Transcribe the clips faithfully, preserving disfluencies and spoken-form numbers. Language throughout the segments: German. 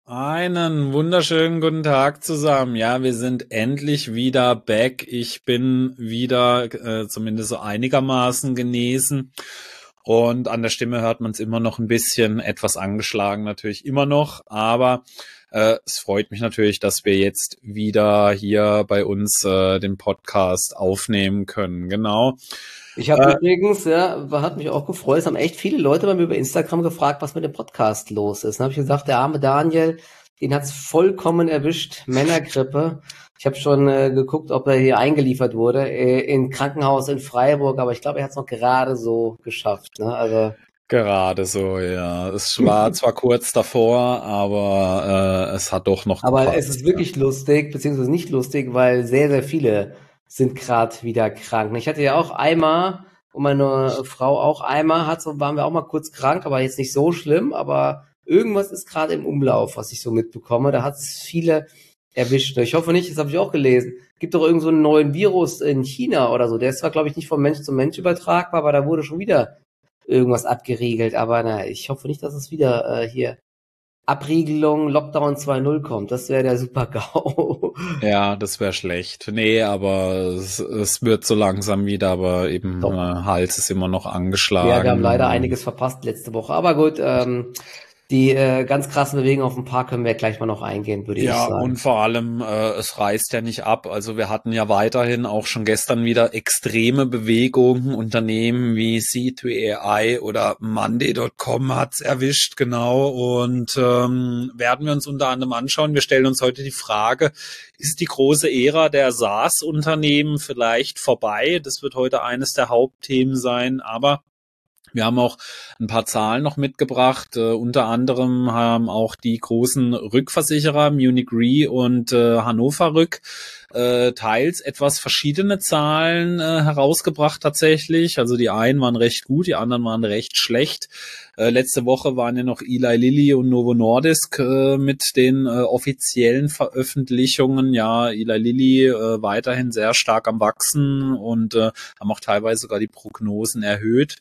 Einen wunderschönen guten Tag zusammen. Ja, wir sind endlich wieder back. Ich bin wieder äh, zumindest so einigermaßen genesen. Und an der Stimme hört man es immer noch ein bisschen, etwas angeschlagen natürlich immer noch. Aber äh, es freut mich natürlich, dass wir jetzt wieder hier bei uns äh, den Podcast aufnehmen können. Genau. Ich habe äh, übrigens, ja, hat mich auch gefreut, es haben echt viele Leute bei mir über Instagram gefragt, was mit dem Podcast los ist. Dann habe ich gesagt, der arme Daniel, den hat's vollkommen erwischt, Männergrippe. Ich habe schon äh, geguckt, ob er hier eingeliefert wurde, äh, in Krankenhaus in Freiburg, aber ich glaube, er hat's noch gerade so geschafft. Ne? Also Gerade so, ja. Es war zwar kurz davor, aber äh, es hat doch noch aber gepasst. es ist wirklich lustig, beziehungsweise nicht lustig, weil sehr, sehr viele sind gerade wieder krank. Ich hatte ja auch einmal, und meine Frau auch einmal, hat so, waren wir auch mal kurz krank, aber jetzt nicht so schlimm, aber irgendwas ist gerade im Umlauf, was ich so mitbekomme. Da hat es viele erwischt. Ich hoffe nicht, das habe ich auch gelesen. Gibt doch irgend so einen neuen Virus in China oder so. Der ist zwar, glaube ich, nicht von Mensch zu Mensch übertragbar, aber da wurde schon wieder irgendwas abgeriegelt. Aber na, ich hoffe nicht, dass es wieder äh, hier Abriegelung, Lockdown zwei Punkt null kommt. Das wäre der Super-GAU. Ja, das wäre schlecht. Nee, aber es, es wird so langsam wieder, aber eben Doch. äh, Hals ist immer noch angeschlagen. Ja, wir haben leider einiges verpasst letzte Woche. Aber gut, ähm, die äh, ganz krassen Bewegungen auf dem Park können wir gleich mal noch eingehen, würde Ja, ich sagen. und vor allem, äh, es reißt ja nicht ab. Also wir hatten ja weiterhin auch schon gestern wieder extreme Bewegungen. Unternehmen wie C zwei A I oder Monday Punkt com hat's erwischt, genau. Und ähm, werden wir uns unter anderem anschauen. Wir stellen uns heute die Frage, ist die große Ära der SaaS-Unternehmen vielleicht vorbei? Das wird heute eines der Hauptthemen sein, aber wir haben auch ein paar Zahlen noch mitgebracht. Uh, unter anderem haben auch die großen Rückversicherer Munich Re und äh, Hannover Rück äh, teils etwas verschiedene Zahlen äh, herausgebracht tatsächlich. Also die einen waren recht gut, die anderen waren recht schlecht. Äh, letzte Woche waren ja noch Eli Lilly und Novo Nordisk äh, mit den äh, offiziellen Veröffentlichungen. Ja, Eli Lilly äh, weiterhin sehr stark am Wachsen und äh, haben auch teilweise sogar die Prognosen erhöht.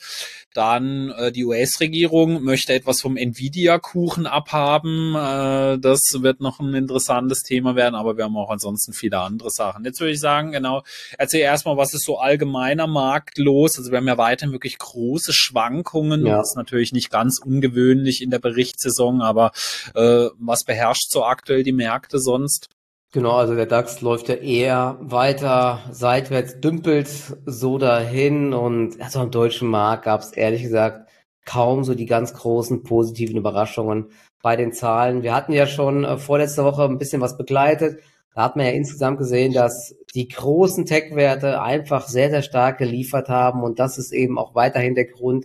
Dann äh, die U S-Regierung möchte etwas vom Nvidia-Kuchen abhaben. Äh, das wird noch ein interessantes Thema werden, aber wir haben auch ansonsten viele andere Sachen. Jetzt würde ich sagen, genau, erzähl erstmal, was ist so allgemeiner Markt los? Also wir haben ja weiterhin wirklich große Schwankungen. Ja. Das ist natürlich nicht ganz ungewöhnlich in der Berichtssaison, aber äh, was beherrscht so aktuell die Märkte sonst? Genau, also der DAX läuft ja eher weiter seitwärts, dümpelt so dahin und also am deutschen Markt gab es ehrlich gesagt kaum so die ganz großen positiven Überraschungen bei den Zahlen. Wir hatten ja schon äh, vorletzte Woche ein bisschen was begleitet. Da hat man ja insgesamt gesehen, dass die großen Tech-Werte einfach sehr, sehr stark geliefert haben und das ist eben auch weiterhin der Grund,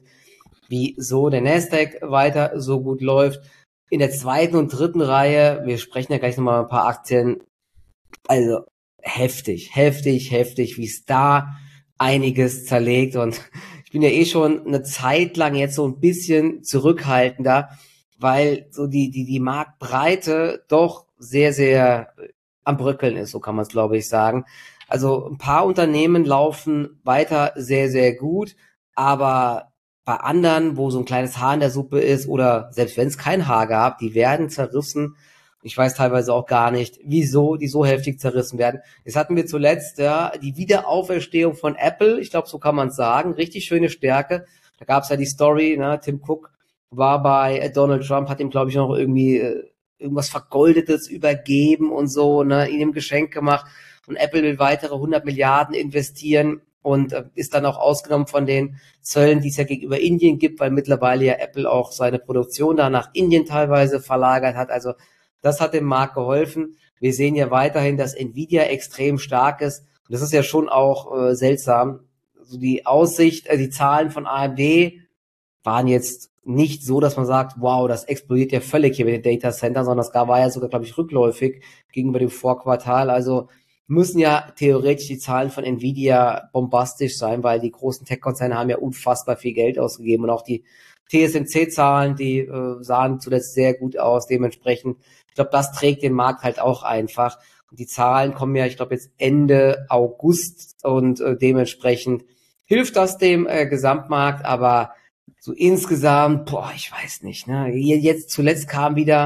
wieso der Nasdaq weiter so gut läuft. In der zweiten und dritten Reihe, wir sprechen ja gleich nochmal ein paar Aktien, also heftig, heftig, heftig, wie es da einiges zerlegt und ich bin ja eh schon eine Zeit lang jetzt so ein bisschen zurückhaltender, weil so die, die, die Marktbreite doch sehr, sehr am Bröckeln ist, so kann man es glaube ich sagen. Also ein paar Unternehmen laufen weiter sehr, sehr gut, aber bei anderen, wo so ein kleines Haar in der Suppe ist oder selbst wenn es kein Haar gab, die werden zerrissen. Ich weiß teilweise auch gar nicht, wieso die so heftig zerrissen werden. Jetzt hatten wir zuletzt ja die Wiederauferstehung von Apple. Ich glaube, so kann man es sagen. Richtig schöne Stärke. Da gab es ja die Story, ne? Tim Cook war bei Donald Trump, hat ihm, glaube ich, noch irgendwie äh, irgendwas Vergoldetes übergeben und so, ne? Ihm Geschenk gemacht. Und Apple will weitere hundert Milliarden investieren und äh, ist dann auch ausgenommen von den Zöllen, die es ja gegenüber Indien gibt, weil mittlerweile ja Apple auch seine Produktion da nach Indien teilweise verlagert hat. Also das hat dem Markt geholfen. Wir sehen ja weiterhin, dass Nvidia extrem stark ist. Und das ist ja schon auch äh, seltsam. Also die Aussicht, äh, die Zahlen von A M D waren jetzt nicht so, dass man sagt, wow, das explodiert ja völlig hier mit den Data Center, sondern das war ja sogar, glaube ich, rückläufig gegenüber dem Vorquartal. Also müssen ja theoretisch die Zahlen von Nvidia bombastisch sein, weil die großen Tech-Konzerne haben ja unfassbar viel Geld ausgegeben und auch die T S M C-Zahlen, die äh, sahen zuletzt sehr gut aus. Dementsprechend, ich glaube, das trägt den Markt halt auch einfach. Und die Zahlen kommen ja, ich glaube, jetzt Ende August und äh, dementsprechend hilft das dem äh, Gesamtmarkt, aber so insgesamt, boah, ich weiß nicht, ne? Jetzt zuletzt kam wieder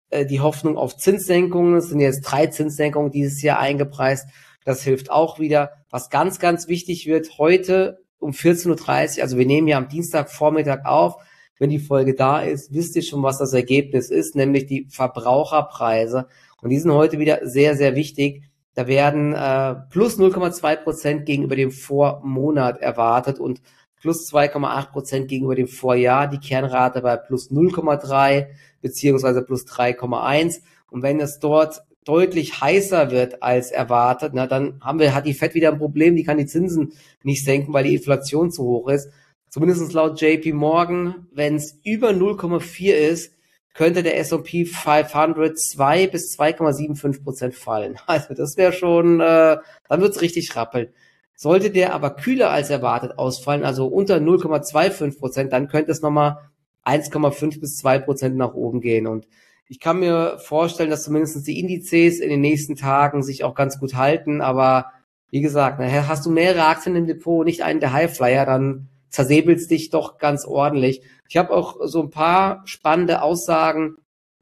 äh, die Hoffnung auf Zinssenkungen. Es sind jetzt drei Zinssenkungen dieses Jahr eingepreist. Das hilft auch wieder. Was ganz, ganz wichtig wird, heute um vierzehn Uhr dreißig, also wir nehmen ja am Dienstagvormittag auf. Wenn die Folge da ist, wisst ihr schon, was das Ergebnis ist, nämlich die Verbraucherpreise. Und die sind heute wieder sehr, sehr wichtig. Da werden äh, plus null Komma zwei Prozent gegenüber dem Vormonat erwartet und plus zwei Komma acht Prozent gegenüber dem Vorjahr. Die Kernrate bei plus null Komma drei beziehungsweise plus drei Komma eins. Und wenn es dort deutlich heißer wird als erwartet, na dann haben wir, hat die Fed wieder ein Problem, die kann die Zinsen nicht senken, weil die Inflation zu hoch ist. Zumindest laut J P Morgan, wenn es über null Komma vier ist, könnte der S und P fünfhundert zwei bis zwei Komma fünfundsiebzig Prozent fallen. Also das wäre schon, äh, dann wird's richtig rappeln. Sollte der aber kühler als erwartet ausfallen, also unter null Komma fünfundzwanzig Prozent, dann könnte es nochmal eins Komma fünf bis zwei Prozent nach oben gehen. Und ich kann mir vorstellen, dass zumindest die Indizes in den nächsten Tagen sich auch ganz gut halten. Aber wie gesagt, hast du mehrere Aktien im Depot, nicht einen der Highflyer, dann zersäbelst dich doch ganz ordentlich. Ich habe auch so ein paar spannende Aussagen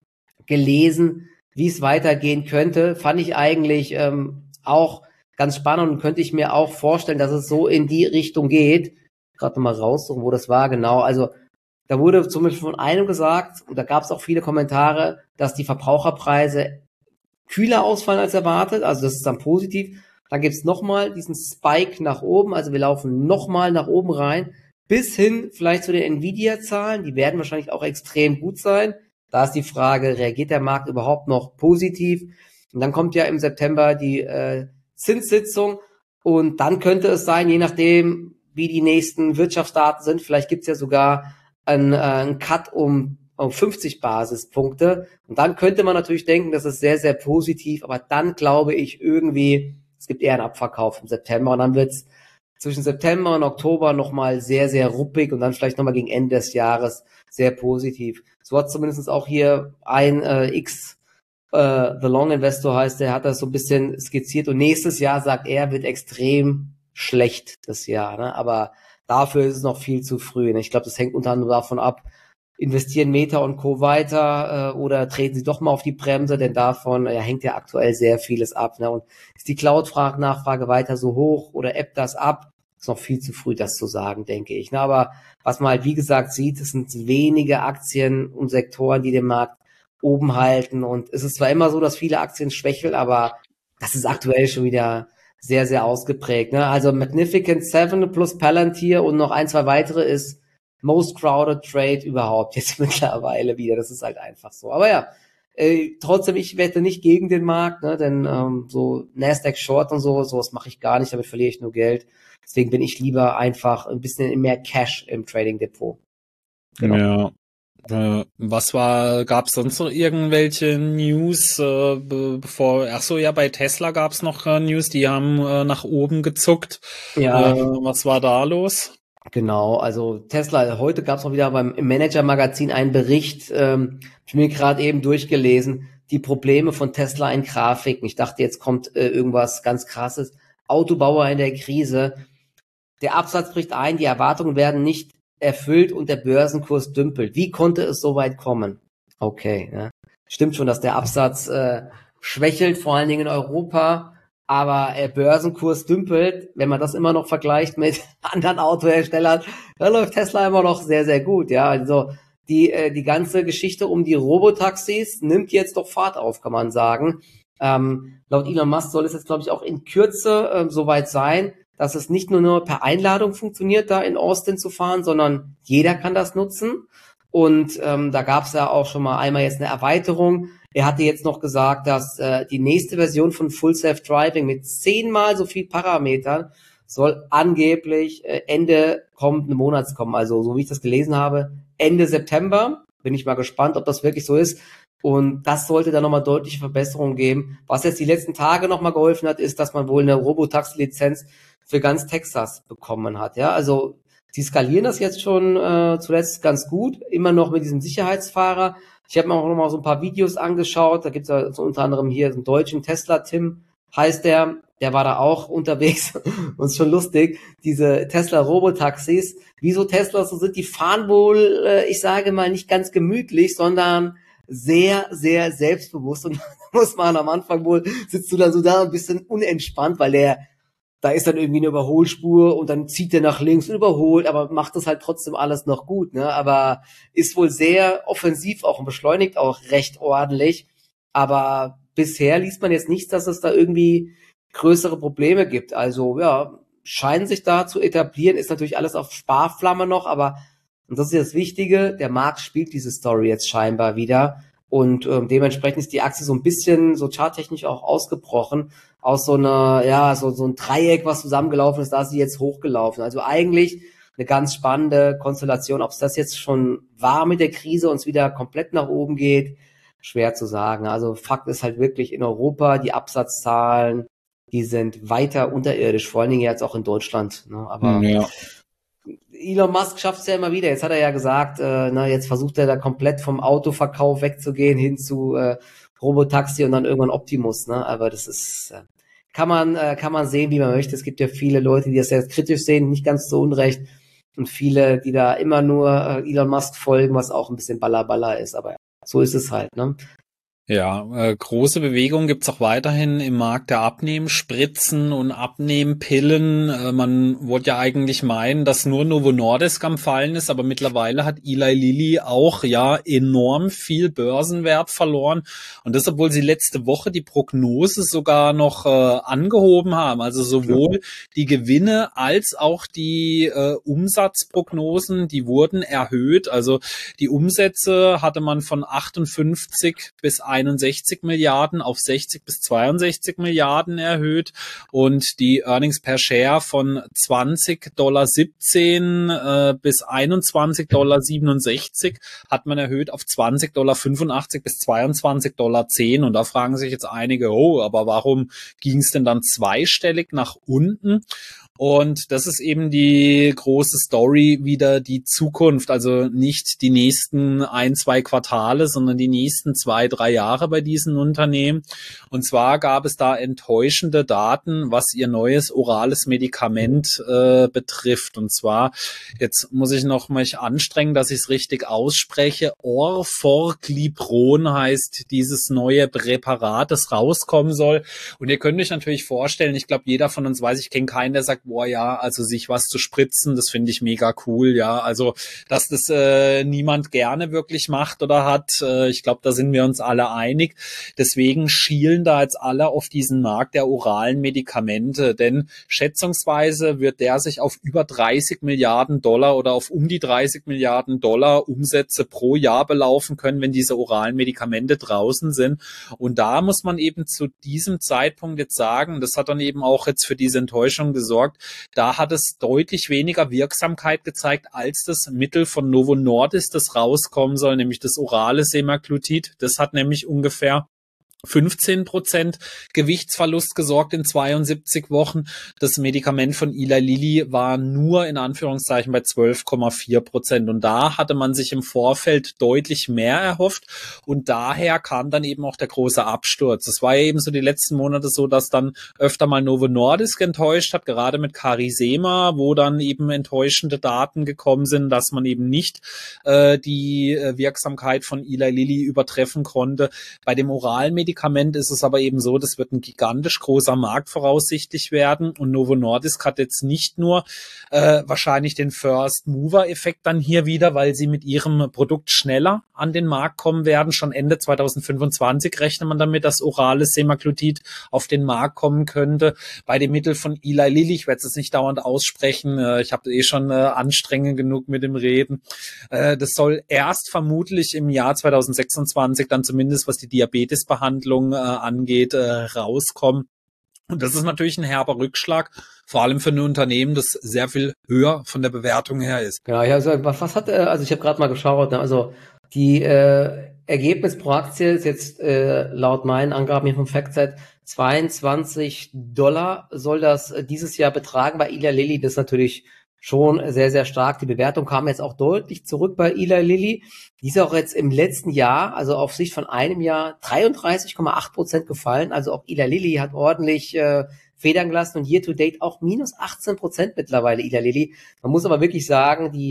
gelesen, wie es weitergehen könnte. Fand ich eigentlich ähm, auch ganz spannend und könnte ich mir auch vorstellen, dass es so in die Richtung geht. Gerade nochmal raussuchen, wo das war, genau. Also da wurde zum Beispiel von einem gesagt, und da gab es auch viele Kommentare, dass die Verbraucherpreise kühler ausfallen als erwartet. Also das ist dann positiv. Dann gibt's nochmal diesen Spike nach oben. Also wir laufen nochmal nach oben rein. Bis hin vielleicht zu den Nvidia-Zahlen. Die werden wahrscheinlich auch extrem gut sein. Da ist die Frage, reagiert der Markt überhaupt noch positiv? Und dann kommt ja im September die äh, Zinssitzung. Und dann könnte es sein, je nachdem, wie die nächsten Wirtschaftsdaten sind, vielleicht gibt's ja sogar einen, äh, einen Cut um, um fünfzig Basispunkte. Und dann könnte man natürlich denken, das ist sehr, sehr positiv. Aber dann glaube ich irgendwie, es gibt eher einen Abverkauf im September. Und dann wird's zwischen September und Oktober nochmal sehr, sehr ruppig und dann vielleicht nochmal gegen Ende des Jahres sehr positiv. So hat zumindest auch hier ein äh, X, äh, The Long Investor heißt, der hat das so ein bisschen skizziert und nächstes Jahr, sagt er, wird extrem schlecht das Jahr. Ne? Aber dafür ist es noch viel zu früh. Ne? Ich glaube, das hängt unter anderem davon ab, investieren Meta und Co. weiter äh, oder treten sie doch mal auf die Bremse, denn davon äh, hängt ja aktuell sehr vieles ab. Ne? Und ist die Cloud-Nachfrage weiter so hoch oder ebbt das ab? Ist noch viel zu früh, das zu sagen, denke ich. Ne? Aber was man halt, wie gesagt, sieht, es sind wenige Aktien und Sektoren, die den Markt oben halten. Und es ist zwar immer so, dass viele Aktien schwächeln, aber das ist aktuell schon wieder sehr, sehr ausgeprägt. Ne? Also Magnificent Seven plus Palantir und noch ein, zwei weitere ist most crowded trade überhaupt jetzt mittlerweile wieder. Das ist halt einfach so. Aber ja, äh, trotzdem, ich wette nicht gegen den Markt, ne? Denn ähm, so Nasdaq Short und so, sowas mache ich gar nicht, damit verliere ich nur Geld. Deswegen bin ich lieber einfach ein bisschen mehr Cash im Trading Depot. Genau. Ja. Äh, was war, gab es sonst noch irgendwelche News, äh, be bevor, ach so, ja, bei Tesla gab es noch äh, News, die haben äh, nach oben gezuckt. Ja. Äh, was war da los? Genau, also Tesla, heute gab es auch wieder beim im Manager-Magazin einen Bericht, ähm, ich mir gerade eben durchgelesen, die Probleme von Tesla in Grafiken. Ich dachte, jetzt kommt äh, irgendwas ganz Krasses. Autobauer in der Krise. Der Absatz bricht ein, die Erwartungen werden nicht erfüllt und der Börsenkurs dümpelt. Wie konnte es so weit kommen? Okay, ja. Stimmt schon, dass der Absatz äh, schwächelt, vor allen Dingen in Europa, aber der Börsenkurs dümpelt. Wenn man das immer noch vergleicht mit anderen Autoherstellern, da läuft Tesla immer noch sehr, sehr gut. Ja, also die äh, die ganze Geschichte um die Robotaxis nimmt jetzt doch Fahrt auf, kann man sagen. Ähm, laut Elon Musk soll es jetzt, glaube ich, auch in Kürze äh, soweit sein, dass es nicht nur, nur per Einladung funktioniert, da in Austin zu fahren, sondern jeder kann das nutzen. Und ähm, da gab es ja auch schon mal einmal jetzt eine Erweiterung. Er hatte jetzt noch gesagt, dass äh, die nächste Version von Full Self Driving mit zehnmal so viel Parametern soll angeblich äh, Ende kommenden Monats kommen. Also so wie ich das gelesen habe, Ende September. Bin ich mal gespannt, ob das wirklich so ist. Und das sollte dann nochmal deutliche Verbesserungen geben. Was jetzt die letzten Tage nochmal geholfen hat, ist, dass man wohl eine Robotaxi-Lizenz für ganz Texas bekommen hat. Ja, also sie skalieren das jetzt schon äh, zuletzt ganz gut, immer noch mit diesem Sicherheitsfahrer. Ich habe mir auch noch mal so ein paar Videos angeschaut. Da gibt's ja so unter anderem hier einen deutschen Tesla, Tim heißt der. Der war da auch unterwegs und ist schon lustig. Diese Tesla-Robotaxis, wieso Tesla so sind, die fahren wohl, äh, ich sage mal, nicht ganz gemütlich, sondern sehr, sehr selbstbewusst und muss man am Anfang wohl, sitzt du dann so da ein bisschen unentspannt, weil der, da ist dann irgendwie eine Überholspur und dann zieht der nach links und überholt, aber macht das halt trotzdem alles noch gut, ne, aber ist wohl sehr offensiv auch und beschleunigt auch recht ordentlich, aber bisher liest man jetzt nichts, dass es da irgendwie größere Probleme gibt, also ja, scheinen sich da zu etablieren, ist natürlich alles auf Sparflamme noch, aber und das ist ja das Wichtige, der Markt spielt diese Story jetzt scheinbar wieder und ähm, dementsprechend ist die Aktie so ein bisschen so charttechnisch auch ausgebrochen aus so einer, ja, so, so ein Dreieck, was zusammengelaufen ist, da ist sie jetzt hochgelaufen. Also eigentlich eine ganz spannende Konstellation. Ob es das jetzt schon war mit der Krise und es wieder komplett nach oben geht, schwer zu sagen. Also Fakt ist halt wirklich in Europa, die Absatzzahlen, die sind weiter unterirdisch, vor allen Dingen jetzt auch in Deutschland. Ne? Aber ja. Elon Musk schafft es ja immer wieder. Jetzt hat er ja gesagt, äh, na, jetzt versucht er da komplett vom Autoverkauf wegzugehen hin zu äh, Robotaxi und dann irgendwann Optimus. Ne? Aber das ist, äh, kann man äh, kann man sehen, wie man möchte. Es gibt ja viele Leute, die das sehr kritisch sehen, nicht ganz so unrecht. Und viele, die da immer nur äh, Elon Musk folgen, was auch ein bisschen Balla-Balla ist. Aber so ist es halt. Ne? Ja, äh, große Bewegung gibt's auch weiterhin im Markt der Abnehmspritzen und Abnehmpillen. Äh, man wollte ja eigentlich meinen, dass nur Novo Nordisk am Fallen ist, aber mittlerweile hat Eli Lilly auch ja enorm viel Börsenwert verloren. Und das, obwohl sie letzte Woche die Prognose sogar noch äh, angehoben haben. Also sowohl die Gewinne als auch die äh, Umsatzprognosen, die wurden erhöht. Also die Umsätze hatte man von achtundfünfzig bis einundsechzig Milliarden auf sechzig bis zweiundsechzig Milliarden erhöht und die Earnings per Share von zwanzig Komma siebzehn Dollar äh, bis einundzwanzig Komma siebenundsechzig Dollar hat man erhöht auf zwanzig Komma fünfundachtzig Dollar bis zweiundzwanzig Komma zehn Dollar. Und da fragen sich jetzt einige, oh, aber warum ging es denn dann zweistellig nach unten? Und das ist eben die große Story, wieder die Zukunft, also nicht die nächsten ein, zwei Quartale, sondern die nächsten zwei, drei Jahre bei diesen Unternehmen. Und zwar gab es da enttäuschende Daten, was ihr neues orales Medikament äh, betrifft. Und zwar, jetzt muss ich noch mal anstrengen, dass ich es richtig ausspreche, Orforglipron heißt dieses neue Präparat, das rauskommen soll. Und ihr könnt euch natürlich vorstellen, ich glaube, jeder von uns weiß, ich kenne keinen, der sagt, boah, ja, also sich was zu spritzen, das finde ich mega cool, ja, also, dass das äh, niemand gerne wirklich macht oder hat, äh, ich glaube, da sind wir uns alle einig, deswegen schielen da jetzt alle auf diesen Markt der oralen Medikamente, denn schätzungsweise wird der sich auf über dreißig Milliarden Dollar oder auf um die dreißig Milliarden Dollar Umsätze pro Jahr belaufen können, wenn diese oralen Medikamente draußen sind, und da muss man eben zu diesem Zeitpunkt jetzt sagen, das hat dann eben auch jetzt für diese Enttäuschung gesorgt, da hat es deutlich weniger Wirksamkeit gezeigt als das Mittel von Novo Nordisk, das rauskommen soll, nämlich das orale Semaglutid. Das hat nämlich ungefähr fünfzehn Prozent Gewichtsverlust gesorgt in zweiundsiebzig Wochen. Das Medikament von Eli Lilly war nur in Anführungszeichen bei zwölf Komma vier Prozent. Und da hatte man sich im Vorfeld deutlich mehr erhofft. Und daher kam dann eben auch der große Absturz. Es war ja eben so die letzten Monate so, dass dann öfter mal Novo Nordisk enttäuscht hat, gerade mit Carisema, wo dann eben enttäuschende Daten gekommen sind, dass man eben nicht äh, die äh, Wirksamkeit von Eli Lilly übertreffen konnte. Bei dem oralen Medikament Medikament ist es aber eben so, das wird ein gigantisch großer Markt voraussichtlich werden, und Novo Nordisk hat jetzt nicht nur äh, wahrscheinlich den First-Mover-Effekt dann hier wieder, weil sie mit ihrem Produkt schneller an den Markt kommen werden. Schon Ende zweitausendfünfundzwanzig rechnet man damit, dass orales Semaglutid auf den Markt kommen könnte. Bei dem Mittel von Eli Lilly, ich werde es jetzt nicht dauernd aussprechen, äh, ich habe eh schon äh, anstrengend genug mit dem Reden, äh, das soll erst vermutlich im Jahr zweitausendsechsundzwanzig dann zumindest, was die Diabetesbehandlung Äh, angeht, äh, rauskommen. Und das ist natürlich ein herber Rückschlag, vor allem für ein Unternehmen, das sehr viel höher von der Bewertung her ist. Genau, ja, also was hat, also ich habe gerade mal geschaut, ne, also die äh, Ergebnis pro Aktie ist jetzt äh, laut meinen Angaben hier vom FactSet zweiundzwanzig Dollar soll das äh, dieses Jahr betragen bei Eli Lilly. Das ist natürlich schon sehr, sehr stark. Die Bewertung kam jetzt auch deutlich zurück bei Eli Lilly. Die ist auch jetzt im letzten Jahr, also auf Sicht von einem Jahr, dreiunddreißig Komma acht Prozent gefallen. Also auch Eli Lilly hat ordentlich äh, Federn gelassen und year to date auch minus achtzehn Prozent mittlerweile Eli Lilly. Man muss aber wirklich sagen, die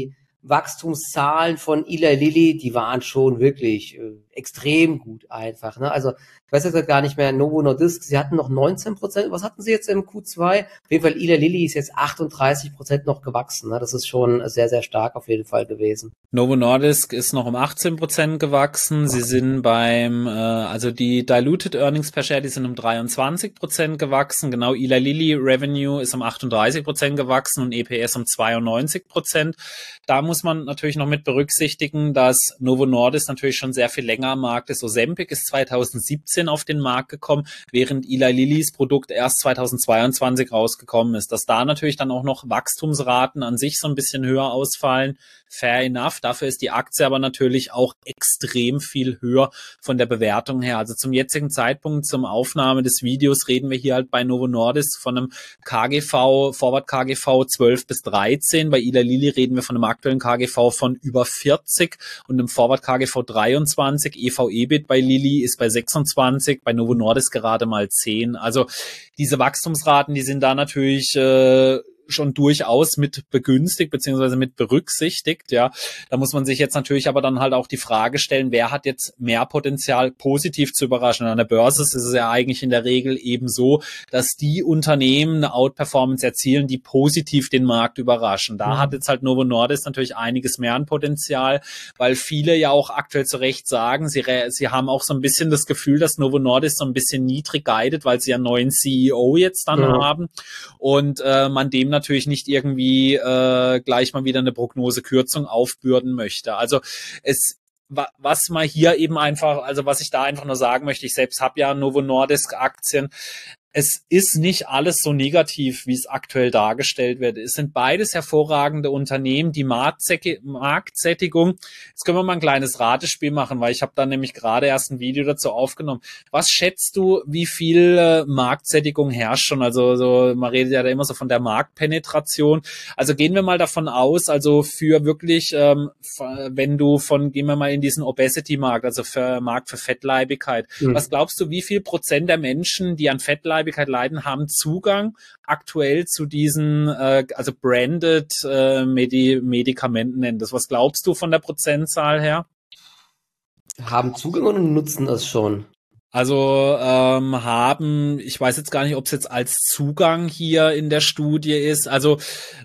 Wachstumszahlen von Eli Lilly, die waren schon wirklich äh, extrem gut einfach. Ne? Also ich weiß jetzt gar nicht mehr, Novo Nordisk, sie hatten noch neunzehn Prozent, was hatten sie jetzt im Q zwei? Auf jeden Fall Eli Lilly ist jetzt achtunddreißig Prozent noch gewachsen. Ne? Das ist schon sehr, sehr stark auf jeden Fall gewesen. Novo Nordisk ist noch um achtzehn Prozent gewachsen. Sie sind beim, äh, also die Diluted Earnings per Share, die sind um dreiundzwanzig Prozent gewachsen. Genau, Eli Lilly Revenue ist um achtunddreißig Prozent gewachsen und E P S um zweiundneunzig Prozent. Da muss man natürlich noch mit berücksichtigen, dass Novo Nordisk natürlich schon sehr viel länger am Markt ist. Ozempic ist zweitausendsiebzehn auf den Markt gekommen, während Eli Lillys Produkt erst zweitausendzweiundzwanzig rausgekommen ist. Dass da natürlich dann auch noch Wachstumsraten an sich so ein bisschen höher ausfallen, fair enough. Dafür ist die Aktie aber natürlich auch extrem viel höher von der Bewertung her. Also zum jetzigen Zeitpunkt, zum Aufnahme des Videos, reden wir hier halt bei Novo Nordisk von einem K G V, Forward K G V zwölf bis dreizehn. Bei Eli Lilly reden wir von einem aktuellen K G V von über vierzig und einem Forward K G V dreiundzwanzig. E V/E B I T bei Lilly ist bei sechsundzwanzig, bei Novo Nordisk gerade mal zehn. Also diese Wachstumsraten, die sind da natürlich äh, schon durchaus mit begünstigt beziehungsweise mit berücksichtigt, ja. Da muss man sich jetzt natürlich aber dann halt auch die Frage stellen, wer hat jetzt mehr Potenzial, positiv zu überraschen. An der Börse ist es ja eigentlich in der Regel eben so, dass die Unternehmen eine Outperformance erzielen, die positiv den Markt überraschen. Da mhm. hat jetzt halt Novo Nordisk natürlich einiges mehr an Potenzial, weil viele ja auch aktuell zu Recht sagen, sie, sie haben auch so ein bisschen das Gefühl, dass Novo Nordisk so ein bisschen niedrig guidet, weil sie ja einen neuen C E O jetzt dann ja. haben und äh, man dem natürlich nicht irgendwie äh, gleich mal wieder eine Prognosekürzung aufbürden möchte. Also es was man hier eben einfach, also was ich da einfach nur sagen möchte, ich selbst habe ja Novo Nordisk Aktien. Es ist nicht alles so negativ, wie es aktuell dargestellt wird. Es sind beides hervorragende Unternehmen, die Marktsättigung. Jetzt können wir mal ein kleines Ratespiel machen, weil ich habe da nämlich gerade erst ein Video dazu aufgenommen. Was schätzt du, wie viel äh, Marktsättigung herrscht schon? Also so, man redet ja da immer so von der Marktpenetration. Also gehen wir mal davon aus, also für wirklich, ähm, wenn du von, gehen wir mal in diesen Obesity-Markt, also für Markt für Fettleibigkeit. Mhm. Was glaubst du, wie viel Prozent der Menschen, die an Fettleibigkeit leiden, haben Zugang aktuell zu diesen, äh, also branded äh, Medi Medikamenten nennen das. Was glaubst du von der Prozentzahl her? Haben Zugang oder nutzen das schon? Also ähm, haben, ich weiß jetzt gar nicht, ob es jetzt als Zugang hier in der Studie ist, also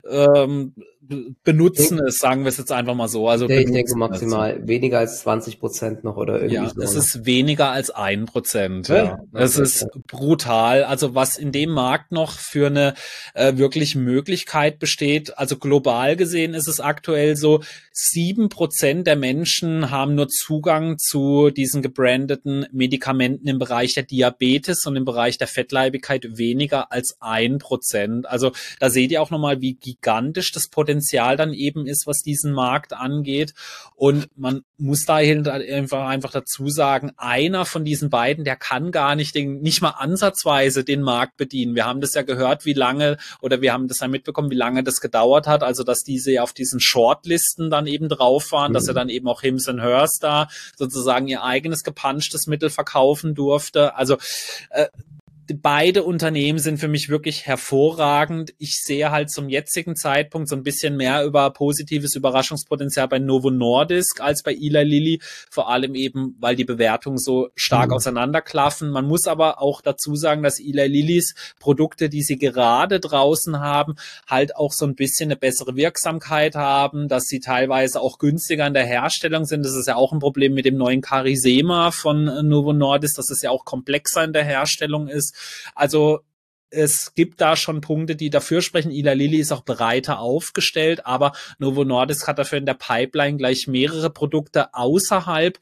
ähm, benutzen es, sagen wir es jetzt einfach mal so. Also ich denke maximal es. Weniger als zwanzig Prozent noch oder irgendwie ja, so. Es ist weniger als ein Prozent. Ja. Ja. Es ist brutal. Also was in dem Markt noch für eine äh, wirklich Möglichkeit besteht, also global gesehen ist es aktuell so, sieben Prozent der Menschen haben nur Zugang zu diesen gebrandeten Medikamenten im Bereich der Diabetes und im Bereich der Fettleibigkeit weniger als ein Prozent. Also da seht ihr auch nochmal, wie gigantisch das Potenzial dann eben ist, was diesen Markt angeht. Und man muss da einfach, einfach dazu sagen, einer von diesen beiden, der kann gar nicht, den, nicht mal ansatzweise den Markt bedienen. Wir haben das ja gehört, wie lange, oder wir haben das ja mitbekommen, wie lange das gedauert hat, also dass diese auf diesen Shortlisten dann eben drauf waren, mhm. dass er dann eben auch Hims and Hers da sozusagen ihr eigenes gepunchtes Mittel verkaufen durfte. Also äh, beide Unternehmen sind für mich wirklich hervorragend. Ich sehe halt zum jetzigen Zeitpunkt so ein bisschen mehr über positives Überraschungspotenzial bei Novo Nordisk als bei Eli Lilly, vor allem eben, weil die Bewertungen so stark mhm. auseinanderklaffen. Man muss aber auch dazu sagen, dass Eli Lillys Produkte, die sie gerade draußen haben, halt auch so ein bisschen eine bessere Wirksamkeit haben, dass sie teilweise auch günstiger in der Herstellung sind. Das ist ja auch ein Problem mit dem neuen Carisema von Novo Nordisk, dass es ja auch komplexer in der Herstellung ist. Also es gibt da schon Punkte, die dafür sprechen. Eli Lilly ist auch breiter aufgestellt, aber Novo Nordisk hat dafür in der Pipeline gleich mehrere Produkte außerhalb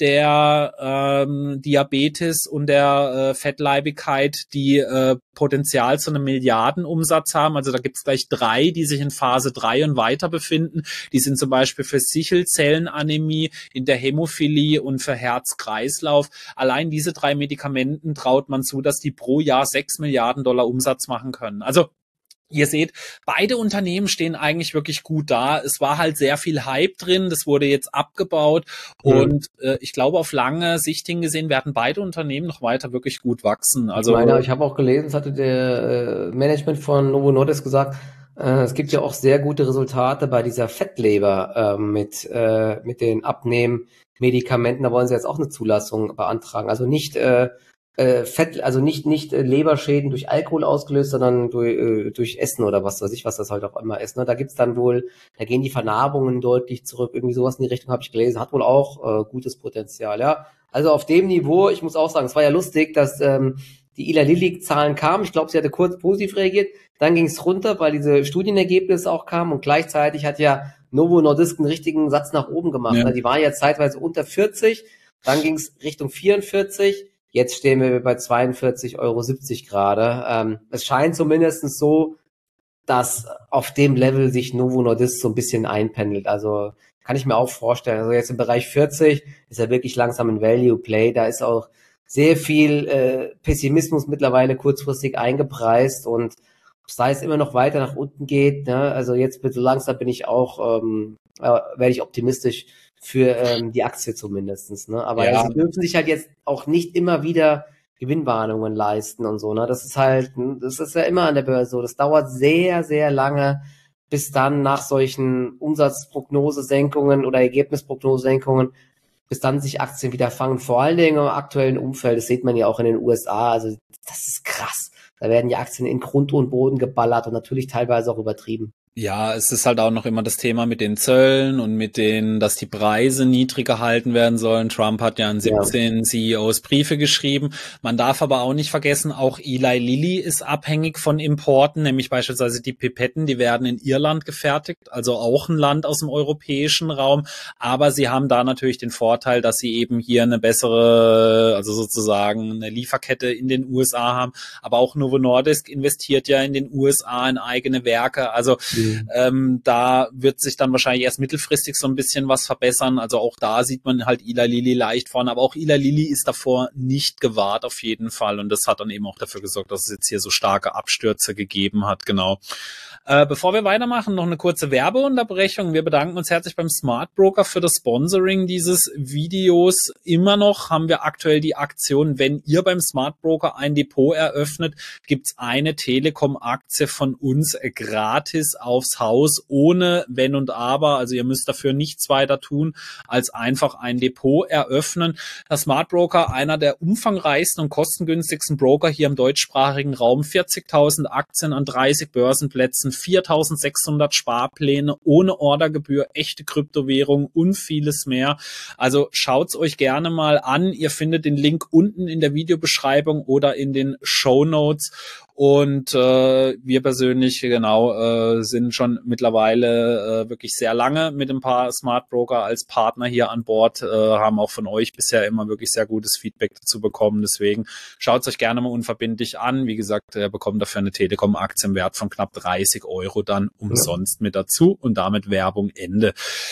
der ähm, Diabetes und der äh, Fettleibigkeit, die äh, Potenzial zu einem Milliardenumsatz haben. Also da gibt es gleich drei, die sich in Phase drei und weiter befinden. Die sind zum Beispiel für Sichelzellenanämie, in der Hämophilie und für Herz-Kreislauf. Allein diese drei Medikamenten traut man zu, dass die pro Jahr sechs Milliarden Dollar Umsatz machen können. Also ihr seht, beide Unternehmen stehen eigentlich wirklich gut da. Es war halt sehr viel Hype drin, das wurde jetzt abgebaut mhm. und äh, ich glaube, auf lange Sicht hingesehen werden beide Unternehmen noch weiter wirklich gut wachsen. Also ich meine, ich habe auch gelesen, das hatte der äh, Management von Novo Nordisk gesagt, Äh, es gibt ja auch sehr gute Resultate bei dieser Fettleber äh, mit, äh, mit den Abnehmmedikamenten. Da wollen sie jetzt auch eine Zulassung beantragen. Also nicht äh, äh, Fett, also nicht nicht äh, Leberschäden durch Alkohol ausgelöst, sondern durch, äh, durch Essen oder was weiß ich, was das halt auch immer ist. Ne? Da gibt's dann wohl, da gehen die Vernarbungen deutlich zurück. Irgendwie sowas in die Richtung habe ich gelesen. Hat wohl auch äh, gutes Potenzial, ja. Also auf dem Niveau, ich muss auch sagen, es war ja lustig, dass ähm, die Eli Lilly-Zahlen kamen. Ich glaube, sie hatte kurz positiv reagiert. Dann ging es runter, weil diese Studienergebnisse auch kamen und gleichzeitig hat ja Novo Nordisk einen richtigen Satz nach oben gemacht. Ja. Die waren ja zeitweise unter vierzig, dann ging es Richtung vierundvierzig, jetzt stehen wir bei zweiundvierzig Euro siebzig gerade. Ähm, es scheint zumindest so, dass auf dem Level sich Novo Nordisk so ein bisschen einpendelt. Also kann ich mir auch vorstellen. Also jetzt im Bereich vierzig ist ja wirklich langsam ein Value Play. Da ist auch sehr viel äh, Pessimismus mittlerweile kurzfristig eingepreist und sei es immer noch weiter nach unten geht, ne? Also jetzt so langsam bin ich auch, ähm, äh, werde ich optimistisch für ähm, die Aktie zumindestens, ne? Aber Ja. sie dürfen sich halt jetzt auch nicht immer wieder Gewinnwarnungen leisten und so, ne? Das ist halt, das ist ja immer an der Börse so. Das dauert sehr, sehr lange, bis dann nach solchen Umsatzprognosesenkungen oder Ergebnisprognosesenkungen, bis dann sich Aktien wieder fangen. Vor allen Dingen im aktuellen Umfeld, das sieht man ja auch in den U S A, also das ist krass. Da werden die Aktien in Grund und Boden geballert und natürlich teilweise auch übertrieben. Ja, es ist halt auch noch immer das Thema mit den Zöllen und mit den, dass die Preise niedrig gehalten werden sollen. Trump hat ja an siebzehn ja. C E Os Briefe geschrieben. Man darf aber auch nicht vergessen, auch Eli Lilly ist abhängig von Importen, nämlich beispielsweise die Pipetten, die werden in Irland gefertigt, also auch ein Land aus dem europäischen Raum. Aber sie haben da natürlich den Vorteil, dass sie eben hier eine bessere, also sozusagen eine Lieferkette in den U S A haben. Aber auch Novo Nordisk investiert ja in den U S A in eigene Werke. Also mhm. Ähm, da wird sich dann wahrscheinlich erst mittelfristig so ein bisschen was verbessern. Also auch da sieht man halt Eli Lilly leicht vorne. Aber auch Eli Lilly ist davor nicht gewahrt auf jeden Fall. Und das hat dann eben auch dafür gesorgt, dass es jetzt hier so starke Abstürze gegeben hat. Genau. Äh, bevor wir weitermachen, noch eine kurze Werbeunterbrechung. Wir bedanken uns herzlich beim Smart Broker für das Sponsoring dieses Videos. Immer noch haben wir aktuell die Aktion, wenn ihr beim Smart Broker ein Depot eröffnet, gibt's eine Telekom-Aktie von uns gratis aufs Haus, ohne Wenn und Aber. Also ihr müsst dafür nichts weiter tun, als einfach ein Depot eröffnen. Der Smart Broker, einer der umfangreichsten und kostengünstigsten Broker hier im deutschsprachigen Raum, vierzigtausend Aktien an dreißig Börsenplätzen, viertausendsechshundert Sparpläne ohne Ordergebühr, echte Kryptowährung und vieles mehr. Also schaut's euch gerne mal an. Ihr findet den Link unten in der Videobeschreibung oder in den Shownotes. Und äh, wir persönlich, genau, äh, sind schon mittlerweile äh, wirklich sehr lange mit ein paar Smart Broker als Partner hier an Bord, äh, haben auch von euch bisher immer wirklich sehr gutes Feedback dazu bekommen. Deswegen schaut es euch gerne mal unverbindlich an. Wie gesagt, ihr bekommt dafür eine Telekom-Aktie im Wert von knapp dreißig Euro dann umsonst mit dazu und damit Werbung Ende.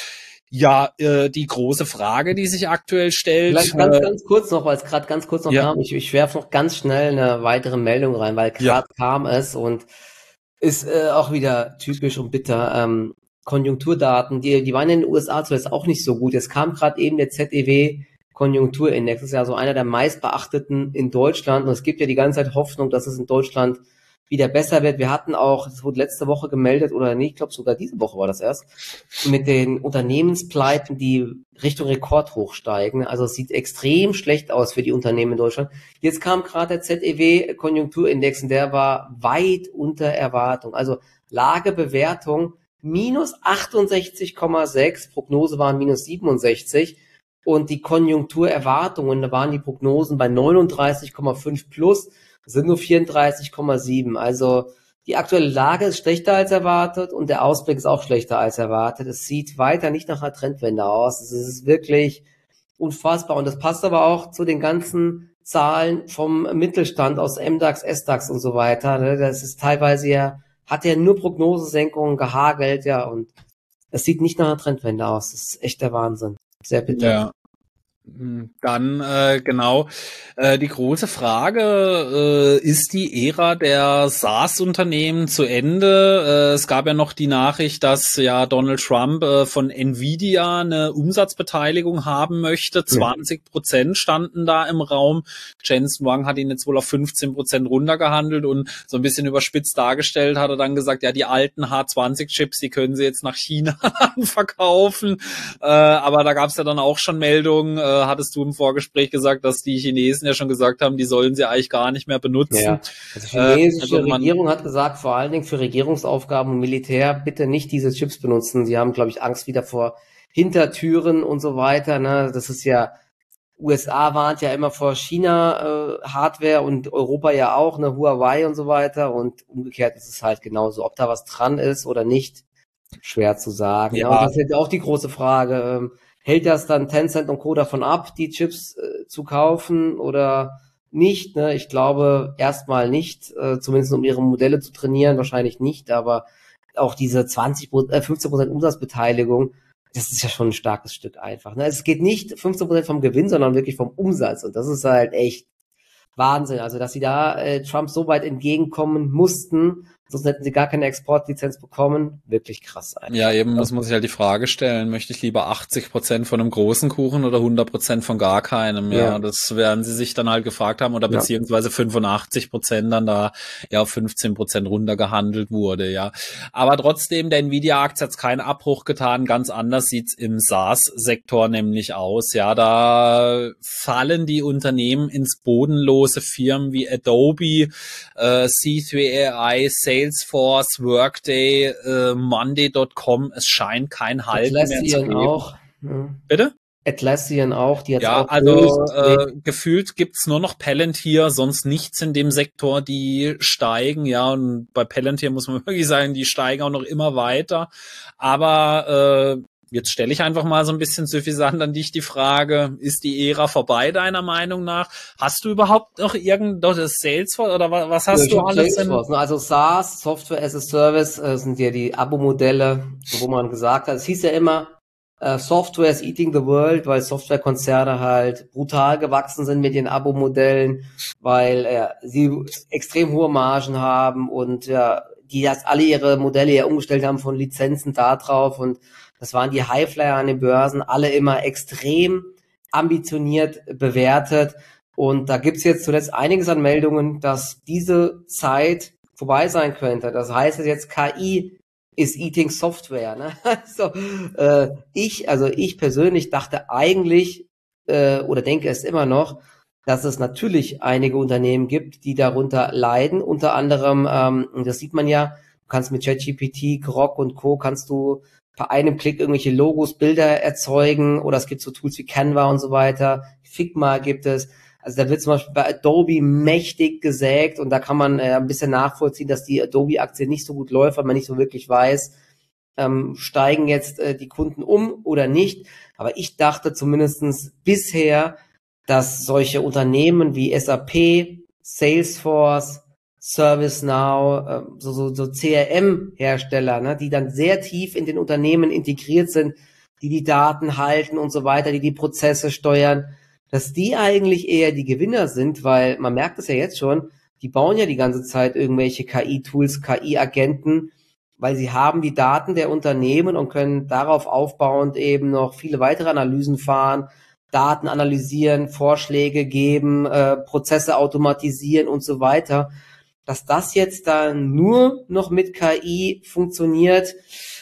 Ja, äh, die große Frage, die sich aktuell stellt. Vielleicht ganz, äh, ganz kurz noch, weil es gerade ganz kurz noch ja. kam. Ich, ich werfe noch ganz schnell eine weitere Meldung rein, weil gerade ja. kam es und ist äh, auch wieder typisch und bitter. Ähm, Konjunkturdaten, die, die waren in den U S A zuletzt auch nicht so gut. Jetzt kam gerade eben der Z E W-Konjunkturindex. Das ist ja so einer der meistbeachteten in Deutschland. Und es gibt ja die ganze Zeit Hoffnung, dass es in Deutschland wieder besser wird. Wir hatten auch, das wurde letzte Woche gemeldet, oder nee, ich glaube sogar diese Woche war das erst, mit den Unternehmenspleiten, die Richtung Rekordhoch steigen. Also es sieht extrem schlecht aus für die Unternehmen in Deutschland. Jetzt kam gerade der Z E W-Konjunkturindex und der war weit unter Erwartung. Also Lagebewertung minus achtundsechzig Komma sechs, Prognose waren minus siebenundsechzig und die Konjunkturerwartungen, da waren die Prognosen bei neununddreißig Komma fünf plus, sind nur vierunddreißig Komma sieben. Also die aktuelle Lage ist schlechter als erwartet und der Ausblick ist auch schlechter als erwartet. Es sieht weiter nicht nach einer Trendwende aus. Es ist wirklich unfassbar und das passt aber auch zu den ganzen Zahlen vom Mittelstand aus M DAX, S DAX und so weiter. Das ist teilweise ja, hat ja nur Prognosesenkungen gehagelt, ja, und es sieht nicht nach einer Trendwende aus. Das ist echt der Wahnsinn. Sehr bitter. Ja. Dann äh, genau äh, die große Frage, äh, ist die Ära der SaaS-Unternehmen zu Ende? Äh, es gab ja noch die Nachricht, dass ja Donald Trump äh, von Nvidia eine Umsatzbeteiligung haben möchte. zwanzig Prozent standen da im Raum. Jensen Huang hat ihn jetzt wohl auf fünfzehn Prozent runtergehandelt und so ein bisschen überspitzt dargestellt hat er dann gesagt, ja, die alten H zwanzig Chips, die können sie jetzt nach China verkaufen. Äh, aber da gab es ja dann auch schon Meldungen, äh, hattest du im Vorgespräch gesagt, dass die Chinesen ja schon gesagt haben, die sollen sie eigentlich gar nicht mehr benutzen. Ja. Also die chinesische äh, also man, Regierung hat gesagt, vor allen Dingen für Regierungsaufgaben und Militär bitte nicht diese Chips benutzen. Sie haben, glaube ich, Angst wieder vor Hintertüren und so weiter. Ne? Das ist ja, U S A warnt ja immer vor China äh, Hardware und Europa ja auch, ne, Huawei und so weiter. Und umgekehrt ist es halt genauso. Ob da was dran ist oder nicht, schwer zu sagen. ja. Ne? Und das ist auch die große Frage. Ähm, hält das dann Tencent und Co. davon ab, die Chips äh, zu kaufen oder nicht? Ne? Ich glaube erstmal nicht, äh, zumindest um ihre Modelle zu trainieren, wahrscheinlich nicht, aber auch diese zwanzig, äh, fünfzehn Prozent Umsatzbeteiligung, das ist ja schon ein starkes Stück einfach. Ne? Es geht nicht fünfzehn Prozent vom Gewinn, sondern wirklich vom Umsatz und das ist halt echt Wahnsinn. Also, dass sie da äh, Trump so weit entgegenkommen mussten, sonst hätten sie gar keine Exportlizenz bekommen. Wirklich krass einfach. Ja, eben muss man sich halt die Frage stellen, möchte ich lieber achtzig Prozent von einem großen Kuchen oder hundert Prozent von gar keinem? Ja, Ja. das werden sie sich dann halt gefragt haben oder Ja. beziehungsweise fünfundachtzig Prozent dann da ja auf fünfzehn Prozent runtergehandelt wurde, ja. Aber trotzdem, der Nvidia-Aktie hat keinen Abbruch getan. Ganz anders sieht's im SaaS-Sektor nämlich aus. Ja, da fallen die Unternehmen ins Bodenlose. Firmen wie Adobe, äh, C drei A I, Salesforce, Workday, äh, Monday Punkt com, es scheint kein Halt mehr zu Atlassian geben. auch. Ja. Bitte? Atlassian auch, die hat's Ja, auch also gelöst. äh, gefühlt gibt's nur noch Palantir, sonst nichts in dem Sektor, die steigen, ja, und bei Palantir muss man wirklich sagen, die steigen auch noch immer weiter, aber äh, jetzt stelle ich einfach mal so ein bisschen suffisant an dich die Frage, ist die Ära vorbei, deiner Meinung nach? Hast du überhaupt noch irgendein Salesforce oder was, was hast Ja, ich du hab alles Salesforce, ne? Also SaaS, Software as a Service, äh, sind ja die Abo-Modelle, wo man gesagt hat, es hieß ja immer, äh, Software is eating the world, weil Softwarekonzerne halt brutal gewachsen sind mit ihren Abo-Modellen, weil äh, sie extrem hohe Margen haben und ja, die jetzt alle ihre Modelle ja umgestellt haben von Lizenzen da drauf und das waren die Highflyer an den Börsen, alle immer extrem ambitioniert bewertet. Und da gibt's jetzt zuletzt einiges an Meldungen, dass diese Zeit vorbei sein könnte. Das heißt jetzt, K I is eating Software. Ne? Also äh, ich, also ich persönlich dachte eigentlich äh, oder denke es immer noch, dass es natürlich einige Unternehmen gibt, die darunter leiden. Unter anderem, ähm, das sieht man ja, du kannst mit ChatGPT, Grok und Co. kannst du bei einem Klick irgendwelche Logos, Bilder erzeugen oder es gibt so Tools wie Canva und so weiter. Figma gibt es. Also da wird zum Beispiel bei Adobe mächtig gesägt und da kann man äh, ein bisschen nachvollziehen, dass die Adobe-Aktie nicht so gut läuft, weil man nicht so wirklich weiß, ähm, steigen jetzt äh, die Kunden um oder nicht. Aber ich dachte zumindestens bisher, dass solche Unternehmen wie S A P, Salesforce, ServiceNow, äh, so, so, so C R M-Hersteller, ne, die dann sehr tief in den Unternehmen integriert sind, die die Daten halten und so weiter, die die Prozesse steuern, dass die eigentlich eher die Gewinner sind, weil man merkt es ja jetzt schon, die bauen ja die ganze Zeit irgendwelche K I-Tools, K I-Agenten, weil sie haben die Daten der Unternehmen und können darauf aufbauend eben noch viele weitere Analysen fahren, Daten analysieren, Vorschläge geben, äh, Prozesse automatisieren und so weiter. Dass das jetzt dann nur noch mit K I funktioniert,